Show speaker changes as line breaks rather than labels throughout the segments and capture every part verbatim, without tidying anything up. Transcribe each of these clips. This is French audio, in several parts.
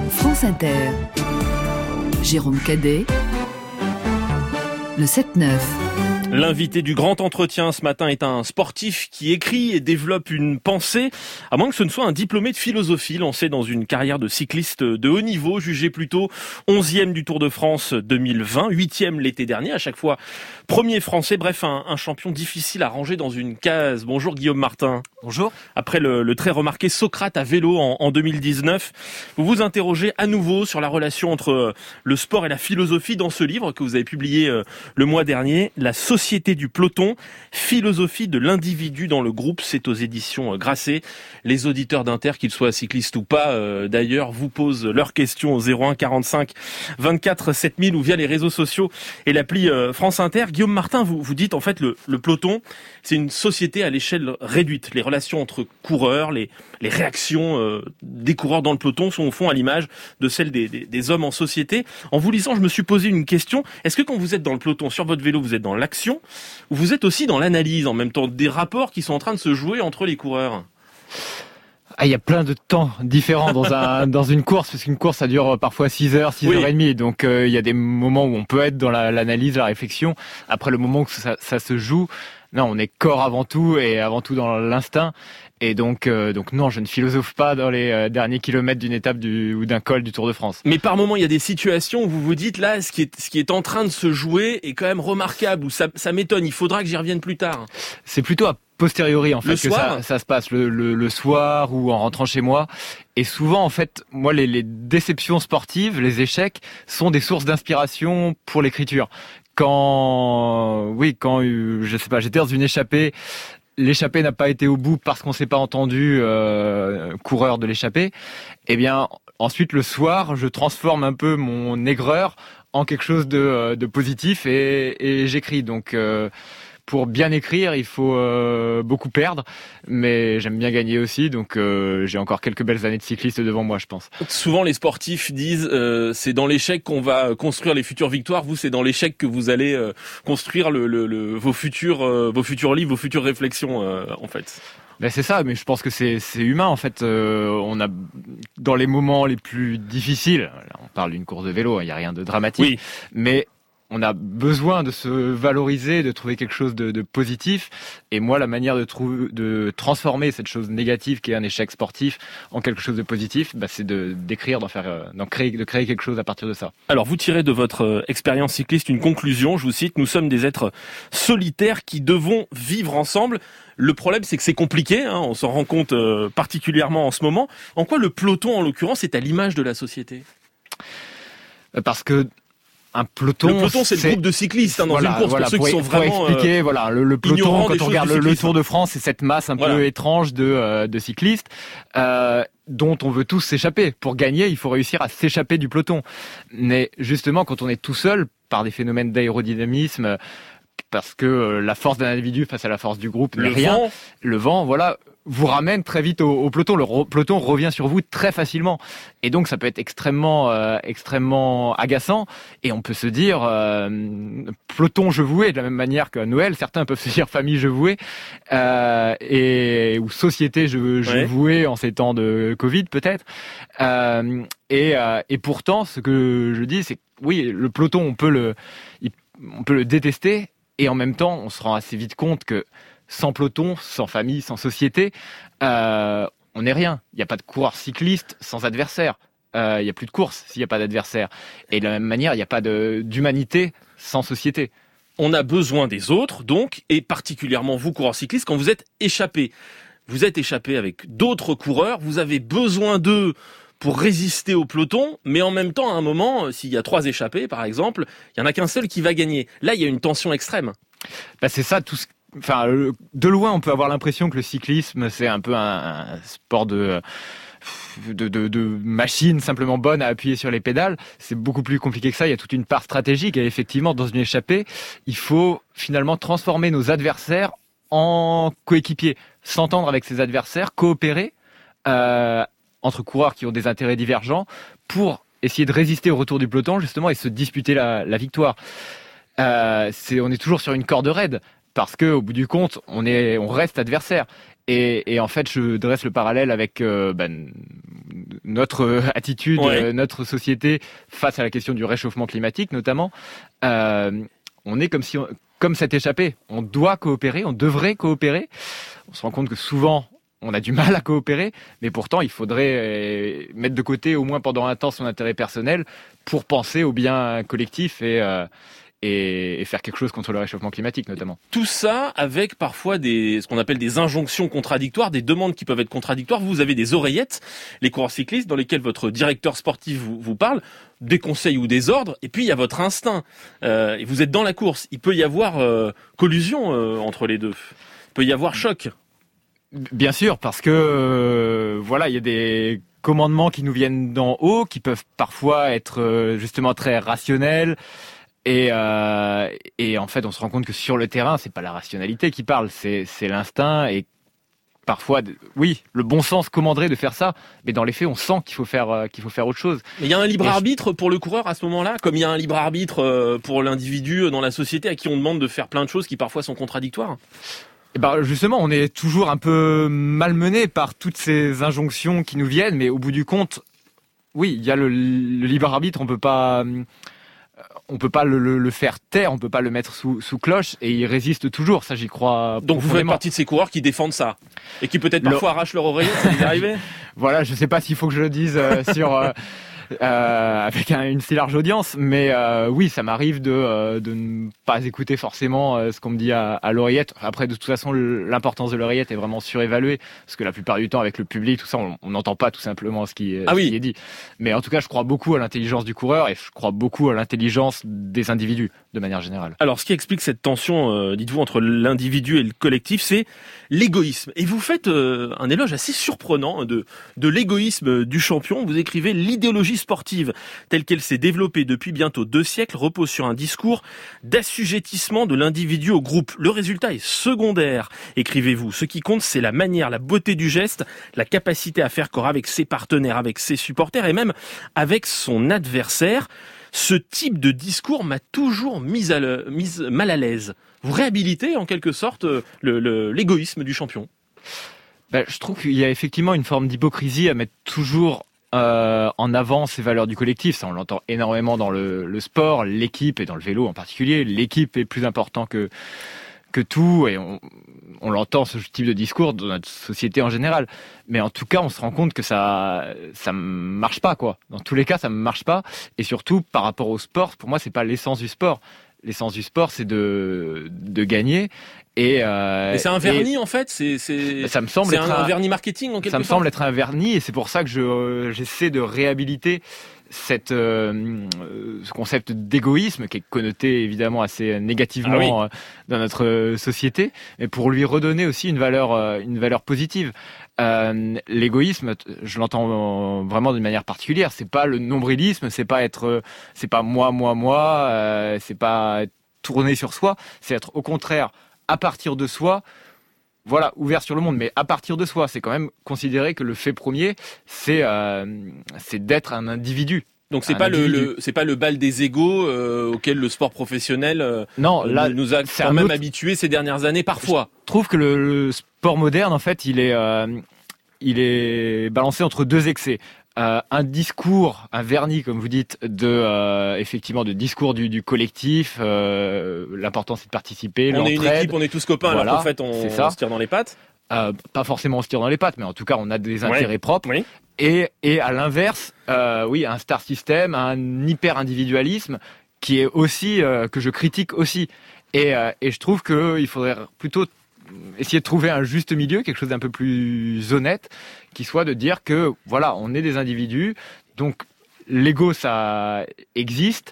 France Inter. Jérôme Cadet. Le sept neuf.
L'invité du grand entretien ce matin est un sportif qui écrit et développe une pensée, à moins que ce ne soit un diplômé de philosophie lancé dans une carrière de cycliste de haut niveau, jugé plutôt onzième du Tour de France deux mille vingt, huitième l'été dernier, à chaque fois premier français, bref un, un champion difficile à ranger dans une case. Bonjour Guillaume Martin.
Bonjour.
Après le, le très remarqué Socrate à vélo en, en deux mille dix-neuf, vous vous interrogez à nouveau sur la relation entre le sport et la philosophie dans ce livre que vous avez publié le mois dernier, La Société du peloton, philosophie de l'individu dans le groupe. C'est aux éditions Grasset. Les auditeurs d'Inter, qu'ils soient cyclistes ou pas, euh, d'ailleurs, vous posent leurs questions au zéro un quarante-cinq vingt-quatre sept mille ou via les réseaux sociaux et l'appli euh, France Inter. Guillaume Martin, vous, vous dites en fait le, le peloton, c'est une société à l'échelle réduite. Les relations entre coureurs, les, les réactions euh, des coureurs dans le peloton sont au fond à l'image de celles des, des, des hommes en société. En vous lisant, je me suis posé une question. Est-ce que quand vous êtes dans le peloton, sur votre vélo, vous êtes dans l'action ou vous êtes aussi dans l'analyse en même temps des rapports qui sont en train de se jouer entre les coureurs?
Ah, il y a plein de temps différents dans un dans une course, parce qu'une course ça dure parfois six heures, six heures et demie. Donc euh, il y a des moments où on peut être dans la, l'analyse, la réflexion. Après le moment où ça, ça se joue, non, on est corps avant tout et avant tout dans l'instinct. Et donc, euh, donc non, je ne philosophe pas dans les euh, derniers kilomètres d'une étape du, ou d'un col du Tour de France.
Mais par moment, il y a des situations où vous vous dites là, ce qui est, ce qui est en train de se jouer est quand même remarquable, ou ça, ça m'étonne. Il faudra que j'y revienne plus tard.
C'est plutôt à posteriori en fait
le
que
soir
ça, ça se passe le, le, le soir ou en rentrant chez moi. Et souvent, en fait, moi, les, les déceptions sportives, les échecs, sont des sources d'inspiration pour l'écriture. Quand, oui, quand, je sais pas, j'étais dans une échappée. L'échappée n'a pas été au bout parce qu'on s'est pas entendu, euh, coureur de l'échappée. Eh bien, ensuite, le soir, je transforme un peu mon aigreur en quelque chose de, de positif et, et j'écris. Donc, euh, pour bien écrire, il faut euh, beaucoup perdre, mais j'aime bien gagner aussi, donc euh, j'ai encore quelques belles années de cycliste devant moi, je pense.
Souvent, les sportifs disent euh, c'est dans l'échec qu'on va construire les futures victoires. Vous, c'est dans l'échec que vous allez euh, construire le, le, le, vos futurs, euh, vos futurs livres, vos futures réflexions, euh, en fait.
Ben c'est ça, mais je pense que c'est c'est humain en fait. Euh, on a dans les moments les plus difficiles, là, on parle d'une course de vélo, il y a rien de dramatique,
oui.
mais on a besoin de se valoriser, de trouver quelque chose de, de positif. Et moi, la manière de, trou- de transformer cette chose négative qui est un échec sportif en quelque chose de positif, bah, c'est de d'écrire, d'en faire, d'en créer, de créer quelque chose à partir de ça.
Alors, vous tirez de votre expérience cycliste une conclusion. Je vous cite: nous sommes des êtres solitaires qui devons vivre ensemble. Le problème, c'est que c'est compliqué. Hein, on s'en rend compte euh, particulièrement en ce moment. En quoi le peloton, en l'occurrence, est à l'image de la société?
Parce que un peloton,
le peloton, c'est, c'est le groupe de cyclistes hein, dans
voilà,
une course.
Voilà,
pour ceux
pour,
qui sont
pour
vraiment
expliquer,
euh,
voilà, le, le peloton, quand on regarde le, le Tour de France, c'est cette masse un voilà. peu étrange de, euh, de cyclistes euh, dont on veut tous s'échapper. Pour gagner, il faut réussir à s'échapper du peloton. Mais justement, quand on est tout seul, par des phénomènes d'aérodynamisme, parce que la force d'un individu face à la force du groupe n'est rien.
Vent.
Le vent, voilà, vous ramène très vite au, au peloton. Le ro- peloton revient sur vous très facilement. Et donc, ça peut être extrêmement, euh, extrêmement agaçant. Et on peut se dire, euh, peloton, je vouais, de la même manière qu'à Noël. Certains peuvent se dire famille, je vouais. Euh, et, ou société, je, je ouais. vouais en ces temps de Covid, peut-être. Euh, et, euh, et pourtant, ce que je dis, c'est que oui, le peloton, on peut le, on peut le détester. Et en même temps, on se rend assez vite compte que sans peloton, sans famille, sans société, euh, on n'est rien. Il n'y a pas de coureur cycliste sans adversaire. Euh, il n'y a plus de course s'il n'y a pas d'adversaire. Et de la même manière, il n'y a pas de, d'humanité sans société.
On a besoin des autres, donc, et particulièrement vous, coureurs cyclistes, quand vous êtes échappés. Vous êtes échappés avec d'autres coureurs, vous avez besoin d'eux pour résister au peloton, mais en même temps, à un moment, s'il y a trois échappés, par exemple, il y en a qu'un seul qui va gagner. Là, il y a une tension extrême.
Bah, c'est ça, tout ce... enfin, de loin, on peut avoir l'impression que le cyclisme, c'est un peu un, un sport de... De, de, de machine simplement bonne à appuyer sur les pédales. C'est beaucoup plus compliqué que ça. Il y a toute une part stratégique et effectivement, dans une échappée, il faut finalement transformer nos adversaires en coéquipiers, s'entendre avec ses adversaires, coopérer euh, entre coureurs qui ont des intérêts divergents pour essayer de résister au retour du peloton justement et se disputer la, la victoire. Euh, c'est, on est toujours sur une corde raide parce que au bout du compte, on est, on reste adversaire. Et, et en fait, je dresse le parallèle avec euh, ben, notre attitude,
Ouais.
euh, notre société face à la question du réchauffement climatique notamment, euh, on est comme si, on, comme cette échappée, on doit coopérer, on devrait coopérer. On se rend compte que souvent on a du mal à coopérer, mais pourtant il faudrait euh, mettre de côté au moins pendant un temps son intérêt personnel pour penser au bien collectif et euh, Et, et faire quelque chose contre le réchauffement climatique notamment.
Tout ça avec parfois des, ce qu'on appelle des injonctions contradictoires, des demandes qui peuvent être contradictoires. Vous avez des oreillettes, les coureurs cyclistes, dans lesquelles votre directeur sportif vous, vous parle, des conseils ou des ordres, et puis il y a votre instinct. Euh, et vous êtes dans la course. Il peut y avoir euh, collusion euh, entre les deux. Il peut y avoir choc.
Bien sûr, parce que euh, voilà, il y a des commandements qui nous viennent d'en haut, qui peuvent parfois être euh, justement très rationnels. Et, euh, et en fait, on se rend compte que sur le terrain, c'est pas la rationalité qui parle, c'est, c'est l'instinct. Et parfois, oui, le bon sens commanderait de faire ça, mais dans les faits, on sent qu'il faut faire, euh, qu'il faut faire autre chose.
Mais il y a un libre
Et
arbitre pour le coureur à ce moment-là, comme il y a un libre arbitre euh, pour l'individu dans la société à qui on demande de faire plein de choses qui parfois sont contradictoires.
Et ben justement, on est toujours un peu malmené par toutes ces injonctions qui nous viennent, mais au bout du compte, oui, il y a le, le libre arbitre, on peut pas. On peut pas le, le, le faire taire, on peut pas le mettre sous, sous cloche, et il résiste toujours. Ça, j'y crois.
Donc vous faites partie de ces coureurs qui défendent ça et qui peut-être parfois le... arrachent leur oreiller. Ça vous est arrivé ?
Voilà, je sais pas s'il faut que je le dise euh, sur euh, euh, avec un, une si large audience, mais euh, oui, ça m'arrive de euh, de ne pas écouter forcément euh, ce qu'on me dit à, à l'oreillette. Après, de toute façon, l'importance de l'oreillette est vraiment surévaluée, parce que la plupart du temps, avec le public, tout ça, on n'entend pas tout simplement ce qui,
ah
ce
oui.
qui est dit. Mais en tout cas, je crois beaucoup à l'intelligence du coureur, et je crois beaucoup à l'intelligence des individus, de manière générale.
Alors, ce qui explique cette tension, euh, dites-vous, entre l'individu et le collectif, c'est l'égoïsme. Et vous faites euh, un éloge assez surprenant de, de l'égoïsme du champion. Vous écrivez « L'idéologie sportive, telle qu'elle s'est développée depuis bientôt deux siècles, repose sur un discours d'assujettissement de l'individu au groupe. Le résultat est secondaire, écrivez-vous. Ce qui compte, c'est la manière, la beauté du geste, la capacité à faire corps avec ses partenaires, avec ses supporters et même avec son adversaire. Ce type de discours m'a toujours mis, à le, mis mal à l'aise. Vous réhabilitez en quelque sorte le, le, l'égoïsme du champion.
Ben, je trouve qu'il y a effectivement une forme d'hypocrisie à mettre toujours euh, en avant ces valeurs du collectif. Ça, on l'entend énormément dans le, le sport, l'équipe et dans le vélo en particulier. L'équipe est plus important que que tout, et on, on l'entend ce type de discours dans notre société en général. Mais en tout cas, on se rend compte que ça ça marche pas, quoi. Dans tous les cas, ça marche pas. Et surtout, par rapport au sport, pour moi, c'est pas l'essence du sport. L'essence du sport, c'est de de gagner. Et, euh,
et c'est un vernis et, en fait, c'est c'est
ça me semble
c'est
être
un,
un,
un vernis marketing en quelque
ça me
part.
semble être un vernis, et c'est pour ça que je euh, j'essaie de réhabiliter cette euh, ce concept d'égoïsme qui est connoté évidemment assez négativement ah oui. euh, dans notre société, mais pour lui redonner aussi une valeur euh, une valeur positive. Euh, l'égoïsme, je l'entends vraiment d'une manière particulière. C'est pas le nombrilisme, c'est pas être, c'est pas moi, moi, moi, euh, c'est pas tourner sur soi. C'est être au contraire à partir de soi. Voilà, ouvert sur le monde, mais à partir de soi, c'est quand même considérer que le fait premier, c'est euh, c'est d'être un individu.
Donc c'est pas le, le c'est pas le bal des égos euh, auquel le sport professionnel euh,
non, là,
nous a quand même autre... habitués ces dernières années parfois.
Je trouve que le, le sport moderne, en fait, il est euh, il est balancé entre deux excès. Euh, un discours, un vernis, comme vous dites, de euh, effectivement de discours du, du collectif. Euh, l'important, c'est de participer.
On est une équipe, on est tous copains. Voilà, alors qu'en fait, on, on se tire dans les pattes.
Euh, pas forcément on se tire dans les pattes, mais en tout cas, on a des intérêts
ouais.
propres.
Oui.
Et, et à l'inverse, euh, oui, un star system, un hyper individualisme qui est aussi euh, que je critique aussi. Et, euh, et je trouve que il faudrait plutôt essayer de trouver un juste milieu, quelque chose d'un peu plus honnête, qui soit de dire que voilà, on est des individus, donc l'ego ça existe,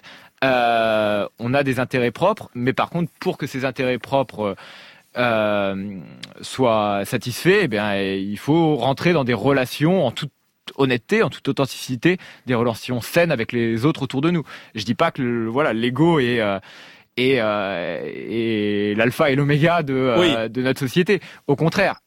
euh, on a des intérêts propres, mais par contre pour que ces intérêts propres euh, soient satisfaits, eh bien il faut rentrer dans des relations en toute honnêteté, en toute authenticité, des relations saines avec les autres autour de nous. Je dis pas que le, voilà l'ego est euh, et, euh, et l'alpha et l'oméga de, euh,
oui.
de notre société. Au contraire,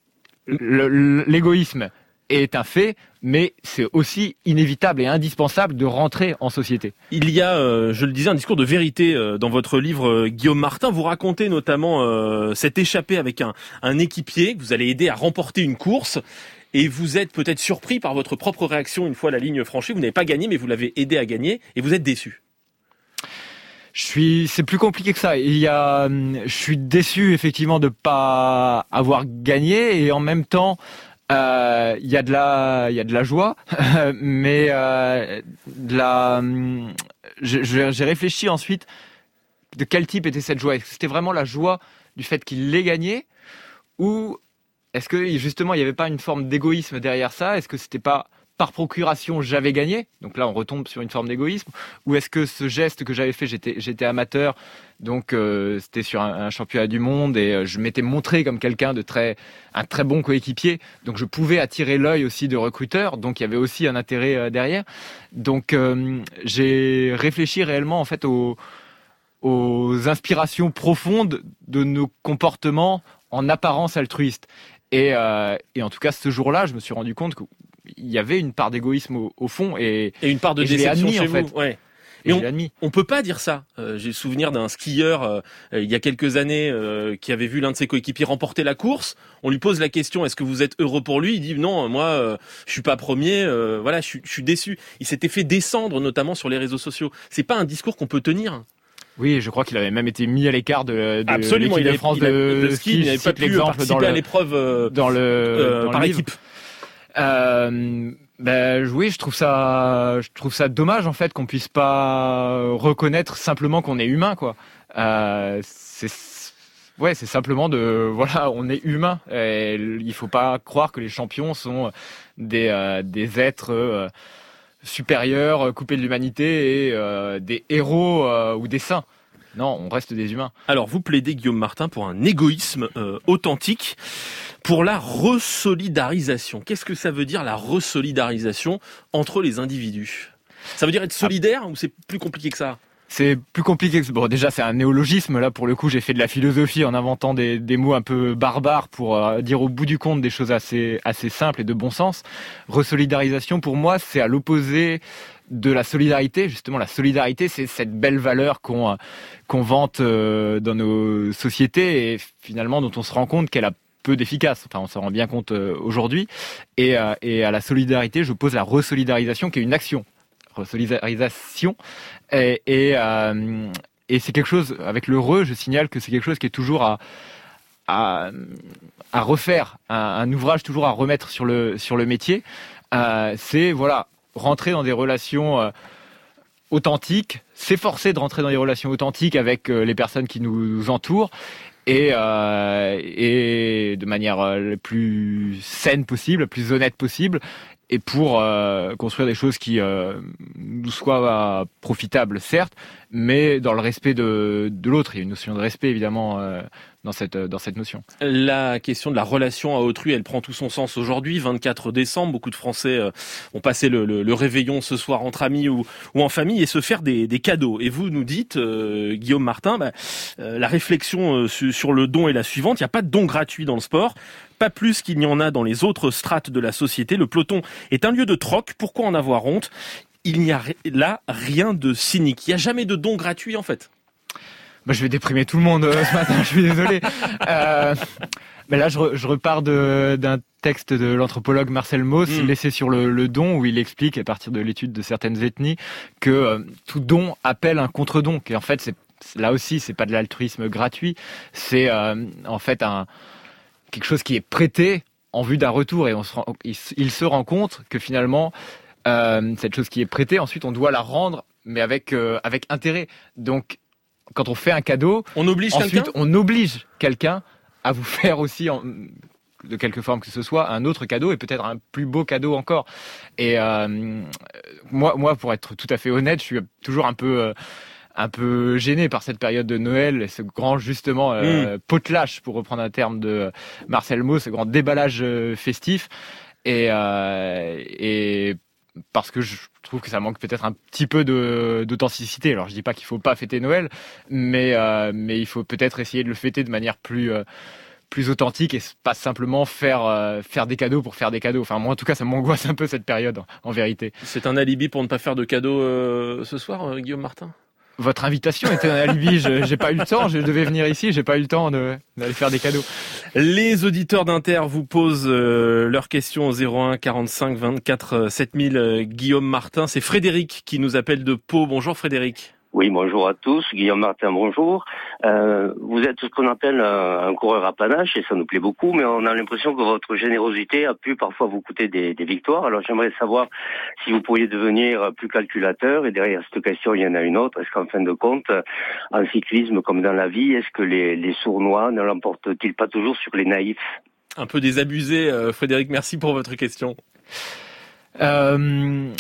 le, l'égoïsme est un fait, mais c'est aussi inévitable et indispensable de rentrer en société.
Il y a, euh, je le disais, un discours de vérité euh, dans votre livre, euh, Guillaume Martin. Vous racontez notamment euh, cette échappée avec un, un équipier que vous allez aider à remporter une course. Et vous êtes peut-être surpris par votre propre réaction une fois la ligne franchie. Vous n'avez pas gagné, mais vous l'avez aidé à gagner et vous êtes déçu.
Je suis, c'est plus compliqué que ça. Il y a, je suis déçu effectivement de pas avoir gagné et en même temps, euh, il y a de la, il y a de la joie, mais euh, de la, je, je, j'ai réfléchi ensuite de quel type était cette joie. Est-ce que c'était vraiment la joie du fait qu'il l'ait gagné ou est-ce que justement il n'y avait pas une forme d'égoïsme derrière ça? Est-ce que c'était pas par procuration j'avais gagné, donc là on retombe sur une forme d'égoïsme, ou est-ce que ce geste que j'avais fait, j'étais, j'étais amateur, donc euh, c'était sur un, un championnat du monde et euh, je m'étais montré comme quelqu'un de très, un très bon coéquipier, donc je pouvais attirer l'œil aussi de recruteurs, donc il y avait aussi un intérêt euh, derrière. Donc euh, j'ai réfléchi réellement en fait aux, aux inspirations profondes de nos comportements en apparence altruistes. Et, euh, et en tout cas ce jour-là, je me suis rendu compte que il y avait une part d'égoïsme au, au fond et,
et une part de
et
déception
admis,
chez
en
vous.
fait.
Ouais.
Mais
on,
admis.
on peut pas dire ça. Euh, j'ai le souvenir d'un skieur euh, il y a quelques années euh, qui avait vu l'un de ses coéquipiers remporter la course. On lui pose la question, est-ce que vous êtes heureux pour lui? Il dit non, moi euh, je suis pas premier. Euh, voilà, je suis, je suis déçu. Il s'était fait descendre notamment sur les réseaux sociaux. C'est pas un discours qu'on peut tenir.
Oui, je crois qu'il avait même été mis à l'écart de, de
Absolument,
l'équipe
il avait,
de France
il a,
de,
de ski. Il n'avait pas pu participer à l'épreuve euh,
dans le
euh,
dans
par
le
équipe.
Euh, ben oui, je trouve ça, je trouve ça dommage en fait qu'on puisse pas reconnaître simplement qu'on est humain, quoi. Euh, c'est ouais, c'est simplement de voilà, on est humain. Et il faut pas croire que les champions sont des euh, des êtres euh, supérieurs, coupés de l'humanité et euh, des héros euh, ou des saints. Non, on reste des humains.
Alors, vous plaidez, Guillaume Martin, pour un égoïsme euh, authentique, pour la resolidarisation. Qu'est-ce que ça veut dire, la resolidarisation entre les individus? Ça veut dire être solidaire ah. ou c'est plus compliqué que ça?
C'est plus compliqué que ça. Bon, déjà, c'est un néologisme. Là, pour le coup, j'ai fait de la philosophie en inventant des, des mots un peu barbares pour euh, dire au bout du compte des choses assez, assez simples et de bon sens. Resolidarisation, pour moi, c'est à l'opposé de la solidarité. Justement, la solidarité, c'est cette belle valeur qu'on qu'on vante euh, dans nos sociétés et finalement dont on se rend compte qu'elle a peu d'efficace. Enfin, on s'en rend bien compte euh, aujourd'hui. Et, euh, et à la solidarité, je pose la resolidarisation, qui est une action. Resolidarisation. Et, et, euh, et c'est quelque chose, avec le re, je signale que c'est quelque chose qui est toujours à, à, à refaire, un, un ouvrage toujours à remettre sur le, sur le métier. Euh, c'est, voilà, rentrer dans des relations euh, authentiques, s'efforcer de rentrer dans des relations authentiques avec euh, les personnes qui nous entourent et, euh, et de manière euh, la plus saine possible, la plus honnête possible, et pour euh, construire des choses qui euh, nous soient euh, profitables, certes, mais dans le respect de, de l'autre. Il y a une notion de respect, évidemment, euh, dans cette, dans cette notion.
La question de la relation à autrui, elle prend tout son sens aujourd'hui, vingt-quatre décembre. Beaucoup de Français euh, ont passé le, le, le réveillon ce soir entre amis ou, ou en famille et se faire des, des cadeaux. Et vous nous dites, euh, Guillaume Martin, bah, euh, la réflexion euh, su, sur le don est la suivante. Il n'y a pas de don gratuit dans le sport. Pas plus qu'il n'y en a dans les autres strates de la société. Le peloton est un lieu de troc. Pourquoi en avoir honte? Il n'y a là rien de cynique. Il n'y a jamais de don gratuit, en fait.
Bah, je vais déprimer tout le monde euh, ce matin, je suis désolé. Euh, mais là, je, re, je repars de, d'un texte de l'anthropologue Marcel Mauss, mmh. Laissé sur le, le don, où il explique, à partir de l'étude de certaines ethnies, que euh, tout don appelle un contre-don. Et en fait, c'est, là aussi, c'est pas de l'altruisme gratuit. C'est euh, en fait un... quelque chose qui est prêté en vue d'un retour et on se rend, il, il se rend compte que finalement euh, cette chose qui est prêtée, ensuite on doit la rendre, mais avec euh, avec intérêt. Donc quand on fait un cadeau,
on oblige
ensuite
quelqu'un
on oblige quelqu'un à vous faire aussi en, de quelque forme que ce soit un autre cadeau et peut-être un plus beau cadeau encore. Et euh, moi moi pour être tout à fait honnête, je suis toujours un peu euh, un peu gêné par cette période de Noël, et ce grand justement euh, mmh. potelage, pour reprendre un terme de Marcel Mauss, ce grand déballage euh, festif, et, euh, et parce que je trouve que ça manque peut-être un petit peu de, d'authenticité. Alors je dis pas qu'il faut pas fêter Noël, mais euh, mais il faut peut-être essayer de le fêter de manière plus euh, plus authentique et pas simplement faire euh, faire des cadeaux pour faire des cadeaux. Enfin moi en tout cas ça m'angoisse un peu cette période en, en vérité.
C'est un alibi pour ne pas faire de cadeaux euh, ce soir, euh, Guillaume Martin?
Votre invitation était un alibi. Je, j'ai pas eu le temps. Je devais venir ici. J'ai pas eu le temps de, d'aller faire des cadeaux.
Les auditeurs d'Inter vous posent euh, leurs questions au zéro un quarante-cinq vingt-quatre sept mille. Euh, Guillaume Martin, c'est Frédéric qui nous appelle de Pau. Bonjour Frédéric.
Oui, bonjour à tous. Guillaume Martin, bonjour. Euh, vous êtes ce qu'on appelle un, un coureur à panache et ça nous plaît beaucoup, mais on a l'impression que votre générosité a pu parfois vous coûter des, des victoires. Alors j'aimerais savoir si vous pourriez devenir plus calculateur, et derrière cette question il y en a une autre. Est-ce qu'en fin de compte, en cyclisme comme dans la vie, est-ce que les, les sournois ne l'emportent-ils pas toujours sur les naïfs?
Un peu désabusé, euh, Frédéric, merci pour votre question.
Euh...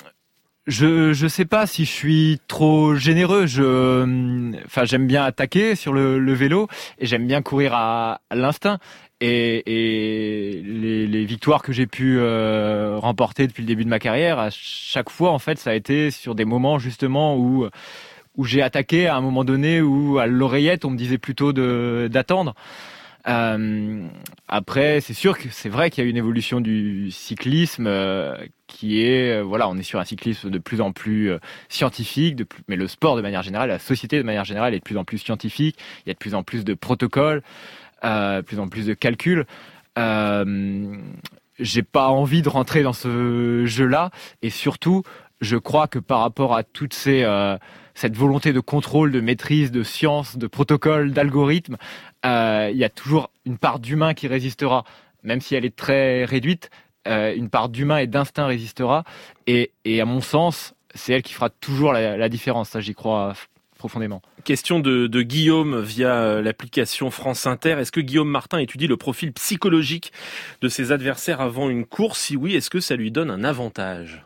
Je je sais pas si je suis trop généreux. Je, enfin j'aime bien attaquer sur le, le vélo et j'aime bien courir à, à l'instinct. Et, et les, les victoires que j'ai pu euh, remporter depuis le début de ma carrière, à chaque fois en fait ça a été sur des moments justement où où j'ai attaqué à un moment donné où à l'oreillette on me disait plutôt de d'attendre. Euh, après, c'est sûr que c'est vrai qu'il y a une évolution du cyclisme euh, qui est, euh, voilà, on est sur un cyclisme de plus en plus euh, scientifique, de plus, mais le sport de manière générale, la société de manière générale est de plus en plus scientifique. Il y a de plus en plus de protocoles, euh, de plus en plus de calculs. Euh, j'ai pas envie de rentrer dans ce jeu-là, et surtout, je crois que par rapport à toutes ces euh, cette volonté de contrôle, de maîtrise, de science, de protocole, d'algorithme, euh, il y a toujours une part d'humain qui résistera, même si elle est très réduite. Euh, une part d'humain et d'instinct résistera, et, et à mon sens, c'est elle qui fera toujours la, la différence. Ça, j'y crois profondément.
Question de, de Guillaume via l'application France Inter. Est-ce que Guillaume Martin étudie le profil psychologique de ses adversaires avant une course? Si oui, est-ce que ça lui donne un avantage?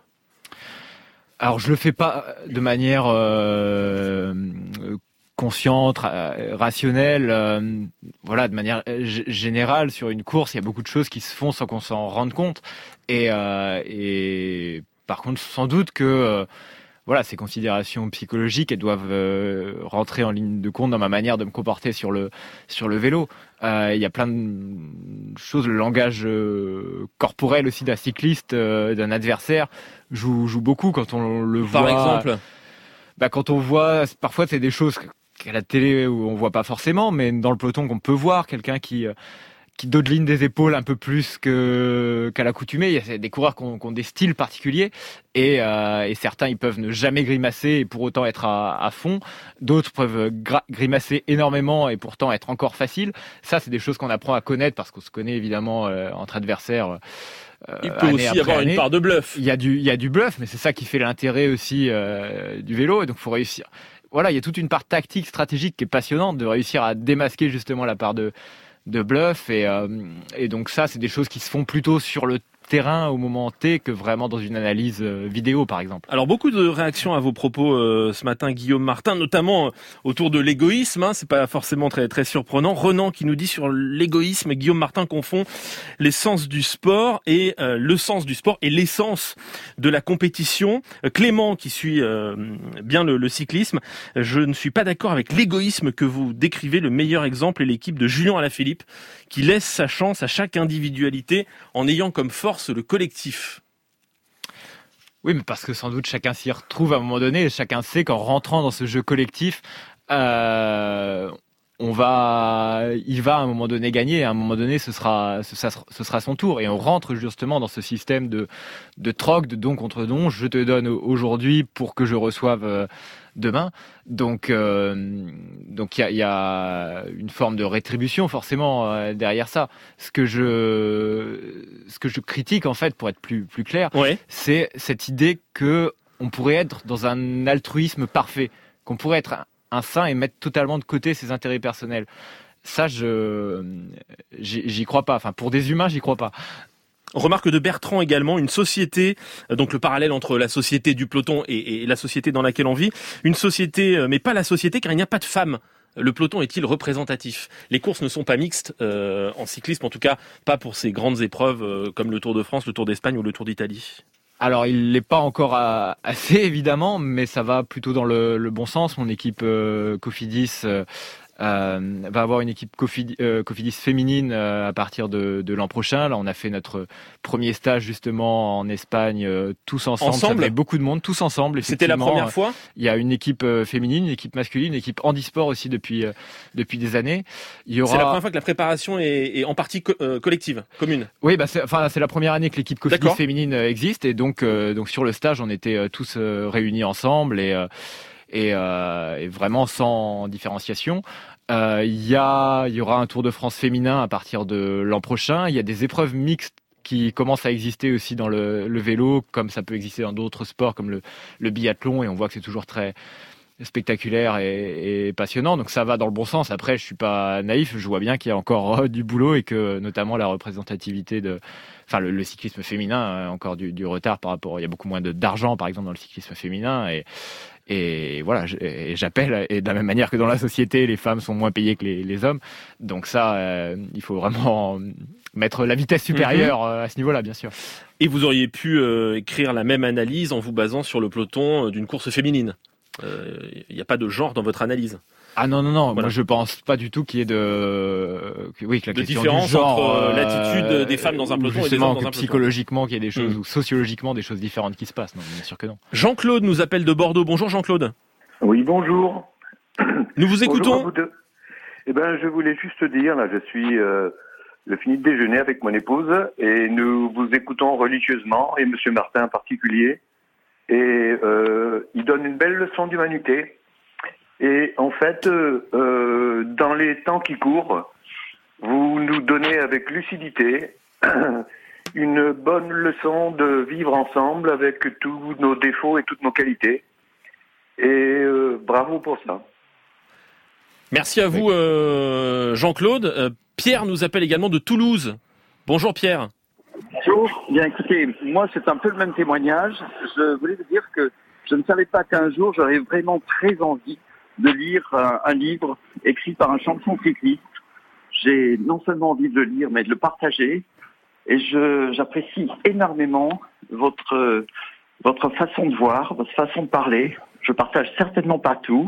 Alors, je le fais pas de manière euh, consciente, rationnelle. Euh, voilà, de manière g- générale, sur une course, il y a beaucoup de choses qui se font sans qu'on s'en rende compte. Et, euh, et par contre, sans doute que euh, voilà, ces considérations psychologiques, elles doivent euh, rentrer en ligne de compte dans ma manière de me comporter sur le sur le vélo. Euh, il y a plein de choses, le langage euh, corporel aussi d'un cycliste, euh, d'un adversaire, joue joue beaucoup quand on le voit.
Par exemple,
bah quand on voit, parfois c'est des choses qu'à la télé où on voit pas forcément, mais dans le peloton qu'on peut voir, quelqu'un qui euh, qui dodeline des épaules un peu plus que qu'à l'accoutumée. Il y a des coureurs qui ont, qui ont des styles particuliers, et, euh, et certains ils peuvent ne jamais grimacer et pour autant être à, à fond. D'autres peuvent gra- grimacer énormément et pourtant être encore faciles. Ça, c'est des choses qu'on apprend à connaître parce qu'on se connaît évidemment euh, entre adversaires. Euh,
il peut aussi y avoir
année.
une part de bluff.
Il y a du il y a du bluff, mais c'est ça qui fait l'intérêt aussi euh, du vélo. Et donc, faut réussir. Voilà, il y a toute une part tactique, stratégique qui est passionnante, de réussir à démasquer justement la part de de bluff, et, euh, et donc ça, c'est des choses qui se font plutôt sur le terrain au moment T que vraiment dans une analyse vidéo, par exemple.
Alors, beaucoup de réactions à vos propos euh, ce matin, Guillaume Martin, notamment euh, autour de l'égoïsme, hein, c'est pas forcément très très surprenant. Renan qui nous dit sur l'égoïsme, Guillaume Martin confond l'essence du sport et euh, le sens du sport et l'essence de la compétition. Euh, Clément qui suit euh, bien le, le cyclisme, je ne suis pas d'accord avec l'égoïsme que vous décrivez. Le meilleur exemple est l'équipe de Julien Alaphilippe qui laisse sa chance à chaque individualité en ayant comme force le collectif.
Oui, mais parce que sans doute chacun s'y retrouve à un moment donné, et chacun sait qu'en rentrant dans ce jeu collectif, euh, on va, il va à un moment donné gagner, et à un moment donné ce sera, ce, ce sera son tour, et on rentre justement dans ce système de, de troc, de don contre don. Je te donne aujourd'hui pour que je reçoive euh, demain. Donc, euh, donc il y a, y a une forme de rétribution forcément euh, derrière ça. Ce que je, ce que je critique en fait, pour être plus plus clair,
ouais.
c'est cette idée que on pourrait être dans un altruisme parfait, qu'on pourrait être un, un saint et mettre totalement de côté ses intérêts personnels. Ça, je, j'y, j'y crois pas. Enfin, pour des humains, j'y crois pas.
Remarque de Bertrand également, une société, donc le parallèle entre la société du peloton et, et la société dans laquelle on vit, une société, mais pas la société car il n'y a pas de femmes. Le peloton est-il représentatif? Les courses ne sont pas mixtes euh, en cyclisme, en tout cas pas pour ces grandes épreuves euh, comme le Tour de France, le Tour d'Espagne ou le Tour d'Italie.
Alors, il l'est pas encore à, assez, évidemment, mais ça va plutôt dans le, le bon sens. Mon équipe euh, Cofidis euh, euh, va avoir une équipe Cofidis, euh, Cofidis féminine euh, à partir de, de l'an prochain. Là, on a fait notre premier stage justement en Espagne, euh, tous ensemble.
Ensemble
Ça fait beaucoup de monde, tous ensemble.
C'était la première fois.
Il y a une équipe euh, féminine, une équipe masculine, une équipe handisport aussi depuis euh, depuis des années. Il y aura...
C'est la première fois que la préparation est, est en partie co- euh, collective, commune.
Oui, bah c'est, enfin c'est la première année que l'équipe Cofidis
D'accord.
féminine euh, existe et donc euh, donc sur le stage, on était euh, tous euh, réunis ensemble et euh, et, euh, et vraiment sans différenciation. Il euh, y a, il y aura un Tour de France féminin à partir de l'an prochain. Il y a des épreuves mixtes qui commencent à exister aussi dans le, le vélo, comme ça peut exister dans d'autres sports comme le, le biathlon, et on voit que c'est toujours très spectaculaire et, et passionnant. Donc ça va dans le bon sens. Après, je suis pas naïf, je vois bien qu'il y a encore du boulot et que notamment la représentativité de, enfin le, le cyclisme féminin a encore du, du retard par rapport. Il y a beaucoup moins de, d'argent par exemple dans le cyclisme féminin et Et voilà, et j'appelle, et de la même manière que dans la société, les femmes sont moins payées que les, les hommes. Donc ça, euh, il faut vraiment mettre la vitesse supérieure mm-hmm. à ce niveau-là, bien sûr.
Et vous auriez pu euh, écrire la même analyse en vous basant sur le peloton d'une course féminine. Il euh, n'y a pas de genre dans votre analyse.
Ah non, non, non,
voilà.
Moi je pense pas du tout qu'il y ait de, que, oui, que la
de
question
différence
du genre,
entre
euh,
l'attitude des femmes dans un peloton et des hommes dans un peloton.
Psychologiquement, qu'il y ait des choses,
mmh.
ou sociologiquement, des choses différentes qui se passent. Non, bien sûr que non.
Jean-Claude nous appelle de Bordeaux. Bonjour Jean-Claude.
Oui, bonjour.
Nous vous écoutons.
Bonjour, eh ben, je voulais juste dire, là, je suis, euh, je finis de déjeuner avec mon épouse et nous vous écoutons religieusement, et Monsieur Martin en particulier, et euh, il donne une belle leçon d'humanité. Et en fait, euh, dans les temps qui courent, vous nous donnez avec lucidité une bonne leçon de vivre ensemble avec tous nos défauts et toutes nos qualités. Et euh, bravo pour ça.
Merci à vous, euh, Jean-Claude. Euh, Pierre nous appelle également de Toulouse. Bonjour Pierre.
Bonjour. Bien écoutez, moi c'est un peu le même témoignage. Je voulais vous dire que je ne savais pas qu'un jour j'aurais vraiment très envie de lire un, un livre écrit par un champion cycliste. J'ai non seulement envie de le lire, mais de le partager. Et je, j'apprécie énormément votre, votre façon de voir, votre façon de parler. Je partage certainement pas tout,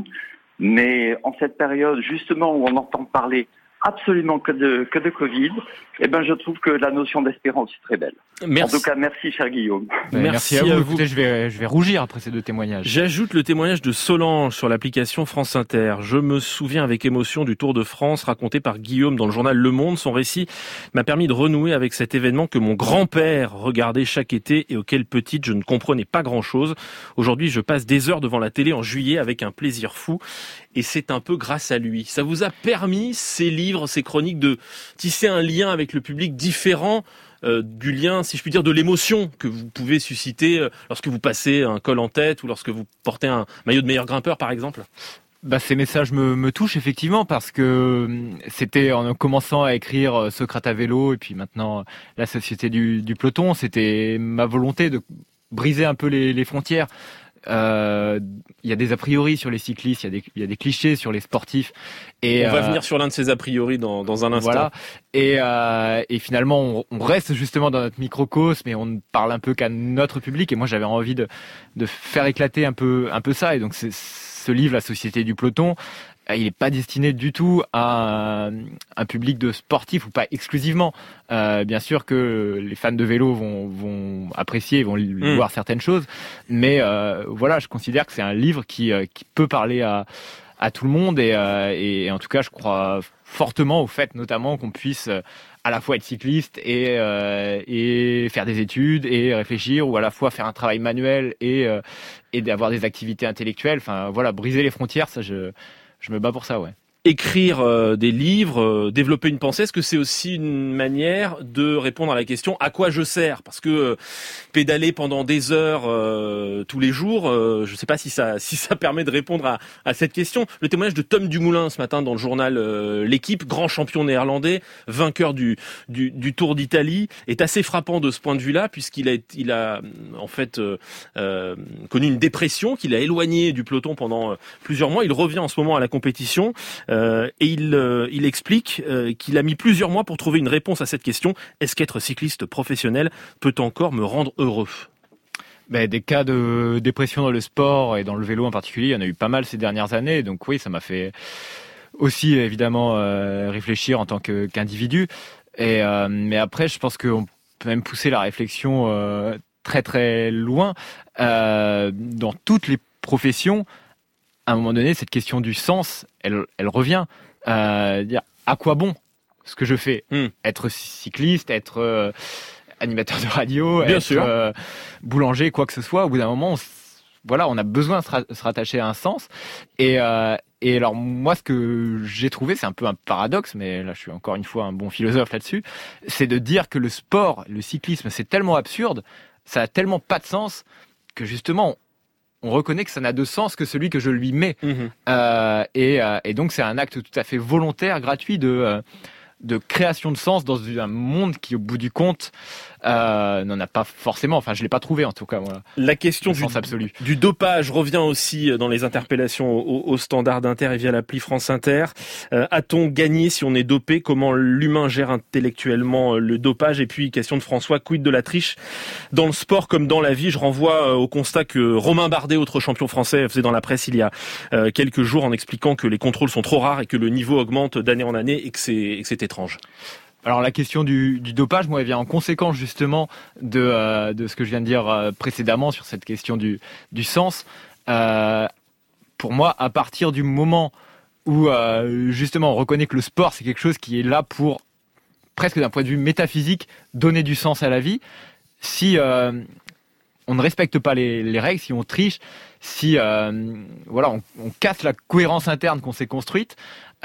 mais en cette période, justement, où on entend parler absolument que de, que de Covid, eh ben, je trouve que la notion d'espérance est très belle.
Merci.
En tout cas, merci, cher Guillaume.
Merci, merci à vous. À vous. Écoutez, je vais, je vais rougir après ces deux témoignages.
J'ajoute le témoignage de Solange sur l'application France Inter. Je me souviens avec émotion du Tour de France raconté par Guillaume dans le journal Le Monde. Son récit m'a permis de renouer avec cet événement que mon grand-père regardait chaque été et auquel petite je ne comprenais pas grand-chose. Aujourd'hui, je passe des heures devant la télé en juillet avec un plaisir fou. Et c'est un peu grâce à lui. Ça vous a permis, ces livres, ces chroniques, de tisser un lien avec le public différent euh, du lien, si je puis dire, de l'émotion que vous pouvez susciter euh, lorsque vous passez un col en tête ou lorsque vous portez un maillot de meilleur grimpeur, par exemple?
Bah, ces messages me, me touchent effectivement parce que c'était en commençant à écrire Socrate à vélo et puis maintenant la société du, du peloton, c'était ma volonté de briser un peu les, les frontières. Il euh, y a des a priori sur les cyclistes, il y a des il y a des clichés sur les sportifs. Et
on va
euh,
venir sur l'un de ces a priori dans dans un instant.
Voilà. Et euh, et finalement on, on reste justement dans notre microcosme et on ne parle un peu qu'à notre public. Et moi j'avais envie de de faire éclater un peu un peu ça. Et donc c'est ce livre, La Société du peloton, il n'est pas destiné du tout à un, un public de sportifs ou pas exclusivement. Euh, bien sûr que les fans de vélo vont, vont apprécier, vont mmh. voir certaines choses, mais euh, voilà, je considère que c'est un livre qui, euh, qui peut parler à, à tout le monde et, euh, et en tout cas, je crois fortement au fait, notamment, qu'on puisse à la fois être cycliste et, euh, et faire des études et réfléchir, ou à la fois faire un travail manuel et, euh, et d'avoir des activités intellectuelles. Enfin, voilà, briser les frontières, ça, je Je me bats pour ça, ouais.
Écrire euh, des livres, euh, développer une pensée, est-ce que c'est aussi une manière de répondre à la question à quoi je sers? Parce que euh, pédaler pendant des heures euh, tous les jours, euh, je ne sais pas si ça si ça permet de répondre à, à cette question. Le témoignage de Tom Dumoulin ce matin dans le journal euh, L'Équipe, grand champion néerlandais, vainqueur du du, du Tour d'Italie, est assez frappant de ce point de vue-là, puisqu'il a il a en fait euh, euh, connu une dépression qu'il a éloigné du peloton pendant euh, plusieurs mois. Il revient en ce moment à la compétition. Euh, et il, euh, il explique euh, qu'il a mis plusieurs mois pour trouver une réponse à cette question. Est-ce qu'être cycliste professionnel peut encore me rendre heureux?
Ben, des cas de dépression dans le sport et dans le vélo en particulier, il y en a eu pas mal ces dernières années. Donc oui, ça m'a fait aussi évidemment euh, réfléchir en tant que, qu'individu. Et, euh, mais après, je pense qu'on peut même pousser la réflexion euh, très très loin. Euh, dans toutes les professions, à un moment donné, cette question du sens, elle, elle revient. Euh, dire à quoi bon ce que je fais,
mmh.
être cycliste, être euh, animateur de radio,
Bien
être
sûr.
Euh, boulanger, quoi que ce soit. Au bout d'un moment, on, voilà, on a besoin de se, ra- se rattacher à un sens. Et, euh, et alors moi, ce que j'ai trouvé, c'est un peu un paradoxe, mais là, je suis encore une fois un bon philosophe là-dessus, c'est de dire que le sport, le cyclisme, c'est tellement absurde, ça a tellement pas de sens que justement, on reconnaît que ça n'a de sens que celui que je lui mets.
Mmh.
Euh, et, euh, et donc, c'est un acte tout à fait volontaire, gratuit de... Euh, de création de sens dans un monde qui, au bout du compte, euh, n'en a pas forcément. Enfin, je l'ai pas trouvé en tout cas. Voilà.
La question
Le
du,
sens absolu.
du dopage revient aussi dans les interpellations au, au standard d'Inter et via l'appli France Inter. Euh, a-t-on gagné si on est dopé? Comment l'humain gère intellectuellement le dopage? Et puis, question de François, quid de la triche dans le sport comme dans la vie? Je renvoie au constat que Romain Bardet, autre champion français, faisait dans la presse il y a euh, quelques jours en expliquant que les contrôles sont trop rares et que le niveau augmente d'année en année et que c'est, et que c'est étrange.
Alors la question du, du dopage, moi, elle vient en conséquence justement de, euh, de ce que je viens de dire euh, précédemment sur cette question du, du sens. Euh, pour moi, à partir du moment où euh, justement on reconnaît que le sport, c'est quelque chose qui est là pour, presque d'un point de vue métaphysique, donner du sens à la vie, si euh, on ne respecte pas les, les règles, si on triche, si euh, voilà, on, on casse la cohérence interne qu'on s'est construite,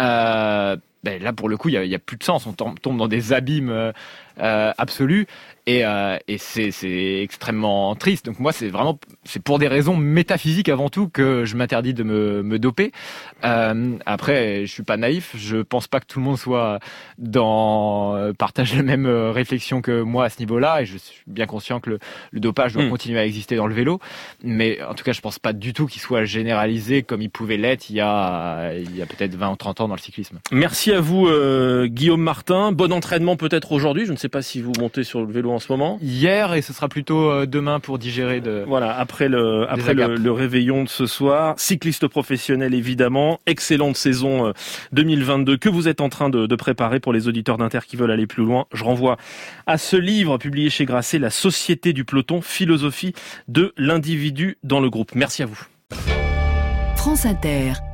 euh, ben là pour le coup il y a, il y a plus de sens, on tombe, tombe dans des abîmes euh, euh, absolus et, euh, et c'est, c'est extrêmement triste. Donc moi c'est vraiment c'est pour des raisons métaphysiques avant tout que je m'interdis de me, me doper. Euh, après je suis pas naïf, je pense pas que tout le monde soit dans euh, partage la même euh, réflexion que moi à ce niveau-là et je suis bien conscient que le, le dopage doit mmh. continuer à exister dans le vélo, mais en tout cas je pense pas du tout qu'il soit généralisé comme il pouvait l'être il y a il y a peut-être vingt ou trente ans dans le cyclisme.
Merci à vous euh, Guillaume Martin, bon entraînement peut-être aujourd'hui, je ne sais pas si vous montez sur le vélo en ce moment.
Hier et ce sera plutôt euh, demain pour digérer de
voilà, après le après le, le réveillon de ce soir, cycliste professionnel évidemment, excellente saison euh, deux mille vingt-deux que vous êtes en train de, de préparer pour les auditeurs d'Inter qui veulent aller plus loin. Je renvoie à ce livre publié chez Grasset, La société du peloton, philosophie de l'individu dans le groupe. Merci à vous.
France Inter.